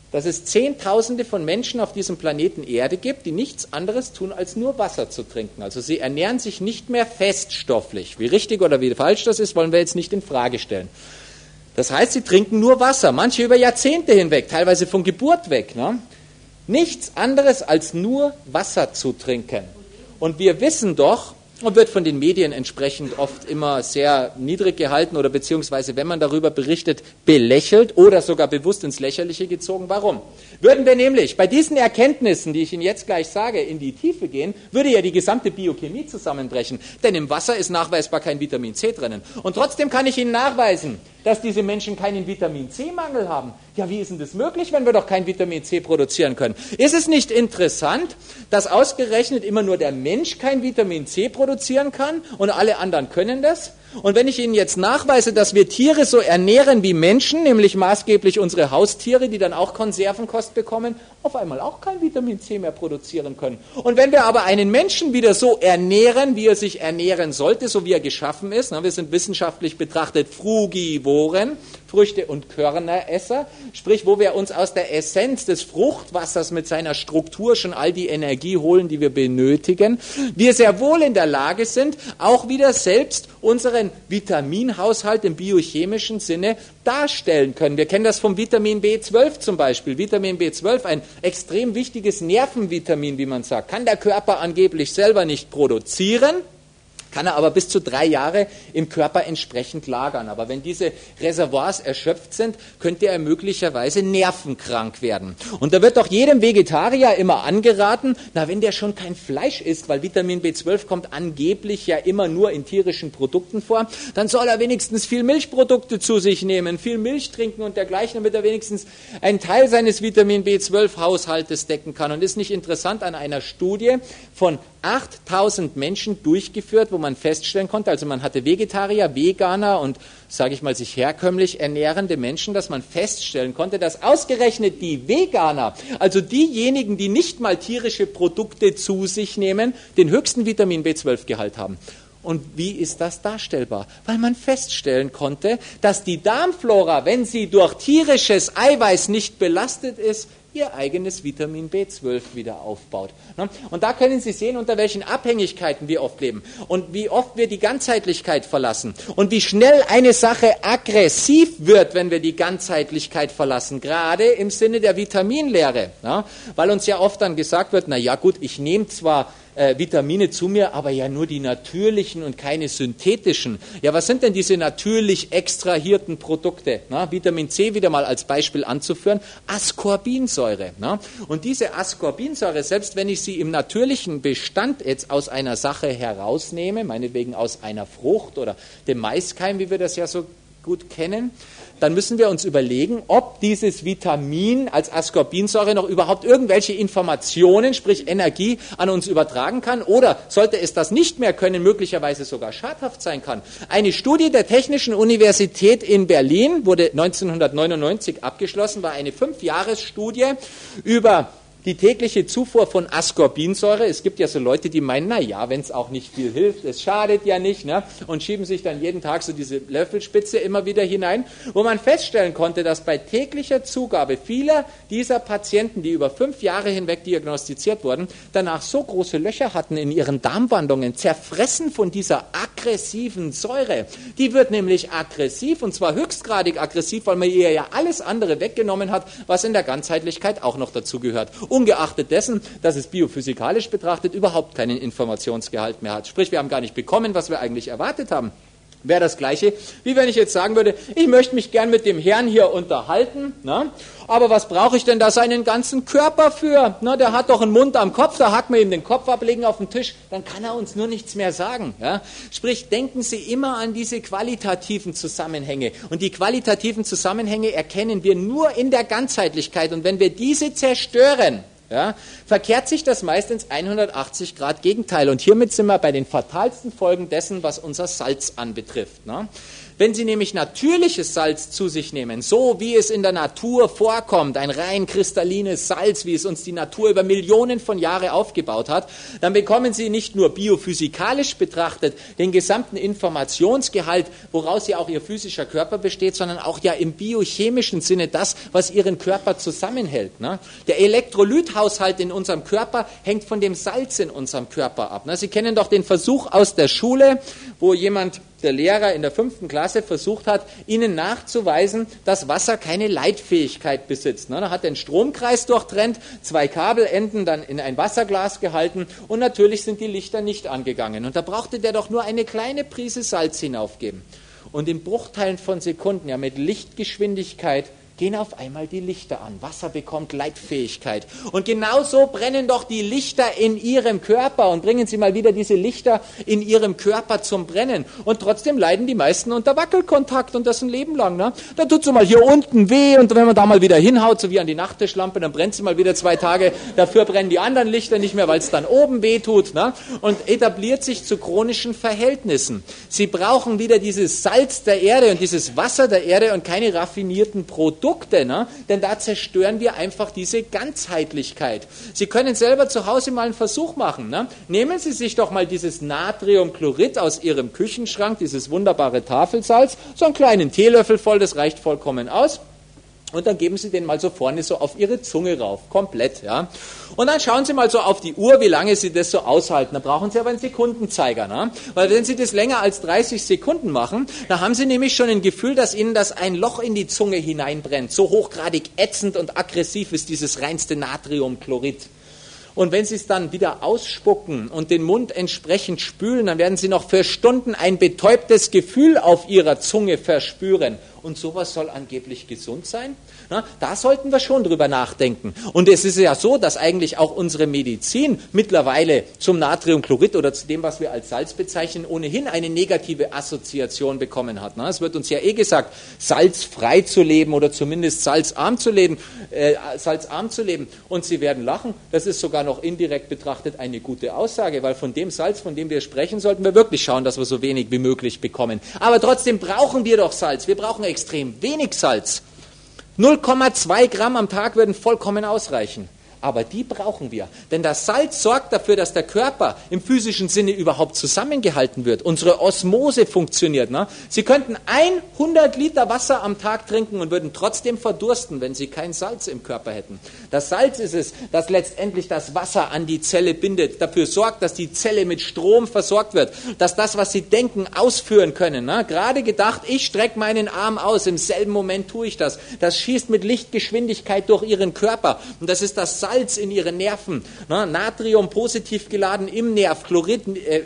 dass es Zehntausende von Menschen auf diesem Planeten Erde gibt, die nichts anderes tun, als nur Wasser zu trinken. Also sie ernähren sich nicht mehr feststofflich. Wie richtig oder wie falsch das ist, wollen wir jetzt nicht in Frage stellen. Das heißt, sie trinken nur Wasser, manche über Jahrzehnte hinweg, teilweise von Geburt weg. Ne? Nichts anderes als nur Wasser zu trinken. Und wir wissen doch, und wird von den Medien entsprechend oft immer sehr niedrig gehalten oder beziehungsweise, wenn man darüber berichtet, belächelt oder sogar bewusst ins Lächerliche gezogen. Warum? Würden wir nämlich bei diesen Erkenntnissen, die ich Ihnen jetzt gleich sage, in die Tiefe gehen, würde ja die gesamte Biochemie zusammenbrechen. Denn im Wasser ist nachweisbar kein Vitamin C drinnen. Und trotzdem kann ich Ihnen nachweisen, dass diese Menschen keinen Vitamin C-Mangel haben. Ja, wie ist denn das möglich, wenn wir doch kein Vitamin C produzieren können? Ist es nicht interessant, dass ausgerechnet immer nur der Mensch kein Vitamin C produzieren kann und alle anderen können das? Und wenn ich Ihnen jetzt nachweise, dass wir Tiere so ernähren wie Menschen, nämlich maßgeblich unsere Haustiere, die dann auch Konservenkost bekommen, auf einmal auch kein Vitamin C mehr produzieren können. Und wenn wir aber einen Menschen wieder so ernähren, wie er sich ernähren sollte, so wie er geschaffen ist, wir sind wissenschaftlich betrachtet Frugivoren, Früchte- und Körneresser, sprich, wo wir uns aus der Essenz des Fruchtwassers mit seiner Struktur schon all die Energie holen, die wir benötigen, wir sehr wohl in der Lage sind, auch wieder selbst unseren Vitaminhaushalt im biochemischen Sinne darstellen können. Wir kennen das vom Vitamin B12 zum Beispiel. Vitamin B12, ein extrem wichtiges Nervenvitamin, wie man sagt, kann der Körper angeblich selber nicht produzieren, kann er aber bis zu 3 Jahre im Körper entsprechend lagern. Aber wenn diese Reservoirs erschöpft sind, könnte er möglicherweise nervenkrank werden. Und da wird doch jedem Vegetarier immer angeraten, na, wenn der schon kein Fleisch isst, weil Vitamin B12 kommt angeblich ja immer nur in tierischen Produkten vor, dann soll er wenigstens viel Milchprodukte zu sich nehmen, viel Milch trinken und dergleichen, damit er wenigstens einen Teil seines Vitamin B12-Haushaltes decken kann. Und ist nicht interessant an einer Studie von 8000 Menschen durchgeführt, wo man feststellen konnte, also man hatte Vegetarier, Veganer und, sage ich mal, sich herkömmlich ernährende Menschen, dass man feststellen konnte, dass ausgerechnet die Veganer, also diejenigen, die nicht mal tierische Produkte zu sich nehmen, den höchsten Vitamin B12-Gehalt haben. Und wie ist das darstellbar? Weil man feststellen konnte, dass die Darmflora, wenn sie durch tierisches Eiweiß nicht belastet ist, ihr eigenes Vitamin B12 wieder aufbaut. Und da können Sie sehen, unter welchen Abhängigkeiten wir oft leben und wie oft wir die Ganzheitlichkeit verlassen und wie schnell eine Sache aggressiv wird, wenn wir die Ganzheitlichkeit verlassen, gerade im Sinne der Vitaminlehre. Weil uns ja oft dann gesagt wird, na ja gut, ich nehme zwar Vitamine zu mir, aber ja nur die natürlichen und keine synthetischen. Ja, was sind denn diese natürlich extrahierten Produkte? Vitamin C wieder mal als Beispiel anzuführen, Ascorbinsäure. Und diese Ascorbinsäure, selbst wenn ich sie im natürlichen Bestand jetzt aus einer Sache herausnehme, meinetwegen aus einer Frucht oder dem Maiskeim, wie wir das ja so gut kennen, dann müssen wir uns überlegen, ob dieses Vitamin als Ascorbinsäure noch überhaupt irgendwelche Informationen, sprich Energie, an uns übertragen kann oder sollte es das nicht mehr können, möglicherweise sogar schadhaft sein kann. Eine Studie der Technischen Universität in Berlin wurde 1999 abgeschlossen, war eine 5-Jahres-Studie über die tägliche Zufuhr von Ascorbinsäure. Es gibt ja so Leute, die meinen, na ja, wenn es auch nicht viel hilft, es schadet ja nicht, ne? Und schieben sich dann jeden Tag so diese Löffelspitze immer wieder hinein, wo man feststellen konnte, dass bei täglicher Zugabe vieler dieser Patienten, die über 5 Jahre hinweg diagnostiziert wurden, danach so große Löcher hatten in ihren Darmwandungen, zerfressen von dieser aggressiven Säure. Die wird nämlich aggressiv und zwar höchstgradig aggressiv, weil man ihr ja alles andere weggenommen hat, was in der Ganzheitlichkeit auch noch dazu gehört. Ungeachtet dessen, dass es biophysikalisch betrachtet überhaupt keinen Informationsgehalt mehr hat. Sprich, wir haben gar nicht bekommen, was wir eigentlich erwartet haben. Wäre das Gleiche, wie wenn ich jetzt sagen würde, ich möchte mich gern mit dem Herrn hier unterhalten, ne? Aber was brauche ich denn da seinen ganzen Körper für? Ne? Der hat doch einen Mund am Kopf, da hacken wir ihm den Kopf ab, legen auf den Tisch, dann kann er uns nur nichts mehr sagen. Ja? Sprich, denken Sie immer an diese qualitativen Zusammenhänge. Und die qualitativen Zusammenhänge erkennen wir nur in der Ganzheitlichkeit. Und wenn wir diese zerstören, ja, verkehrt sich das meist ins 180-Grad-Gegenteil. Und hiermit sind wir bei den fatalsten Folgen dessen, was unser Salz anbetrifft. Ne? Wenn Sie nämlich natürliches Salz zu sich nehmen, so wie es in der Natur vorkommt, ein rein kristallines Salz, wie es uns die Natur über Millionen von Jahren aufgebaut hat, dann bekommen Sie nicht nur biophysikalisch betrachtet den gesamten Informationsgehalt, woraus ja auch Ihr physischer Körper besteht, sondern auch ja im biochemischen Sinne das, was Ihren Körper zusammenhält. Ne? Der Elektrolythaushalt in unserem Körper hängt von dem Salz in unserem Körper ab. Ne? Sie kennen doch den Versuch aus der Schule, wo der Lehrer in der 5. Klasse versucht hat, Ihnen nachzuweisen, dass Wasser keine Leitfähigkeit besitzt. Ne? Er hat den Stromkreis durchtrennt, 2 Kabelenden dann in ein Wasserglas gehalten und natürlich sind die Lichter nicht angegangen. Und da brauchte der doch nur eine kleine Prise Salz hinaufgeben. Und in Bruchteilen von Sekunden, ja mit Lichtgeschwindigkeit, gehen auf einmal die Lichter an. Wasser bekommt Leitfähigkeit. Und genauso brennen doch die Lichter in Ihrem Körper. Und bringen Sie mal wieder diese Lichter in Ihrem Körper zum Brennen. Und trotzdem leiden die meisten unter Wackelkontakt und das ein Leben lang. Ne? Da tut so mal hier unten weh und wenn man da mal wieder hinhaut, so wie an die Nachttischlampe, dann brennt sie mal wieder 2 Tage. Dafür brennen die anderen Lichter nicht mehr, weil es dann oben weh tut. Ne? Und etabliert sich zu chronischen Verhältnissen. Sie brauchen wieder dieses Salz der Erde und dieses Wasser der Erde und keine raffinierten Produkte. Ne? Denn da zerstören wir einfach diese Ganzheitlichkeit. Sie können selber zu Hause mal einen Versuch machen. Ne? Nehmen Sie sich doch mal dieses Natriumchlorid aus Ihrem Küchenschrank, dieses wunderbare Tafelsalz, so einen kleinen Teelöffel voll, das reicht vollkommen aus. Und dann geben Sie den mal so vorne so auf Ihre Zunge rauf, komplett. Ja. Und dann schauen Sie mal so auf die Uhr, wie lange Sie das so aushalten. Da brauchen Sie aber einen Sekundenzeiger. Ne? Weil wenn Sie das länger als 30 Sekunden machen, dann haben Sie nämlich schon ein Gefühl, dass Ihnen das ein Loch in die Zunge hineinbrennt. So hochgradig ätzend und aggressiv ist dieses reinste Natriumchlorid. Und wenn Sie es dann wieder ausspucken und den Mund entsprechend spülen, dann werden Sie noch für Stunden ein betäubtes Gefühl auf Ihrer Zunge verspüren. Und sowas soll angeblich gesund sein? Na, da sollten wir schon drüber nachdenken. Und es ist ja so, dass eigentlich auch unsere Medizin mittlerweile zum Natriumchlorid oder zu dem, was wir als Salz bezeichnen, ohnehin eine negative Assoziation bekommen hat. Es wird uns ja gesagt, salzfrei zu leben oder zumindest salzarm zu leben. Und Sie werden lachen, das ist sogar noch indirekt betrachtet eine gute Aussage, weil von dem Salz, von dem wir sprechen, sollten wir wirklich schauen, dass wir so wenig wie möglich bekommen. Aber trotzdem brauchen wir doch Salz. Wir brauchen extrem wenig Salz. 0,2 Gramm am Tag würden vollkommen ausreichen. Aber die brauchen wir. Denn das Salz sorgt dafür, dass der Körper im physischen Sinne überhaupt zusammengehalten wird. Unsere Osmose funktioniert. Ne? Sie könnten 100 Liter Wasser am Tag trinken und würden trotzdem verdursten, wenn Sie kein Salz im Körper hätten. Das Salz ist es, das letztendlich das Wasser an die Zelle bindet, dafür sorgt, dass die Zelle mit Strom versorgt wird, dass das, was Sie denken, ausführen können. Ne? Gerade gedacht, ich strecke meinen Arm aus, im selben Moment tue ich das. Das schießt mit Lichtgeschwindigkeit durch Ihren Körper. Und das ist das Salz in Ihren Nerven. Ne? Natrium positiv geladen im Nerv, Chlorid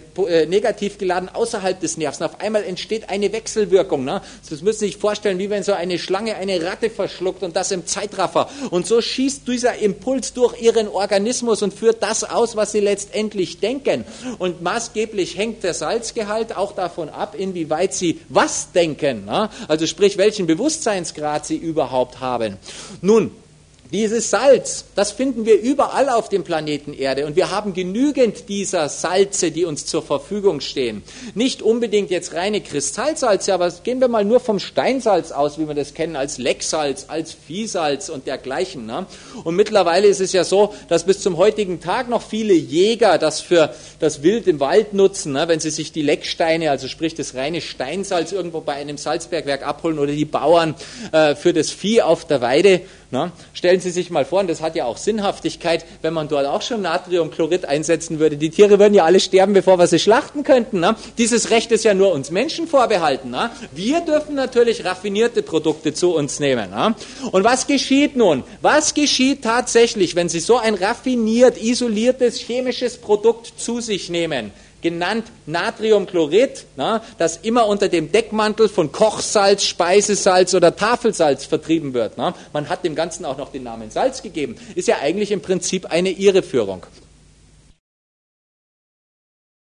negativ geladen außerhalb des Nervs. Und auf einmal entsteht eine Wechselwirkung. Ne? Das müssen Sie sich vorstellen, wie wenn so eine Schlange eine Ratte verschluckt und das im Zeitraffer. Und so schießt dieser Impuls durch Ihren Organismus und führt das aus, was Sie letztendlich denken. Und maßgeblich hängt der Salzgehalt auch davon ab, inwieweit Sie was denken. Ne? Also sprich, welchen Bewusstseinsgrad Sie überhaupt haben. Nun, dieses Salz, das finden wir überall auf dem Planeten Erde und wir haben genügend dieser Salze, die uns zur Verfügung stehen. Nicht unbedingt jetzt reine Kristallsalze, aber gehen wir mal nur vom Steinsalz aus, wie wir das kennen, als Lecksalz, als Viehsalz und dergleichen. Ne? Und mittlerweile ist es ja so, dass bis zum heutigen Tag noch viele Jäger das für das Wild im Wald nutzen, ne? Wenn sie sich die Lecksteine, also sprich das reine Steinsalz irgendwo bei einem Salzbergwerk abholen oder die Bauern für das Vieh auf der Weide. Na, stellen Sie sich mal vor, und das hat ja auch Sinnhaftigkeit, wenn man dort auch schon Natriumchlorid einsetzen würde. Die Tiere würden ja alle sterben, bevor wir sie schlachten könnten. Na? Dieses Recht ist ja nur uns Menschen vorbehalten. Na? Wir dürfen natürlich raffinierte Produkte zu uns nehmen. Na? Und was geschieht nun? Was geschieht tatsächlich, wenn Sie so ein raffiniert, isoliertes chemisches Produkt zu sich nehmen? Genannt Natriumchlorid, das immer unter dem Deckmantel von Kochsalz, Speisesalz oder Tafelsalz vertrieben wird. Man hat dem Ganzen auch noch den Namen Salz gegeben. Ist ja eigentlich im Prinzip eine Irreführung.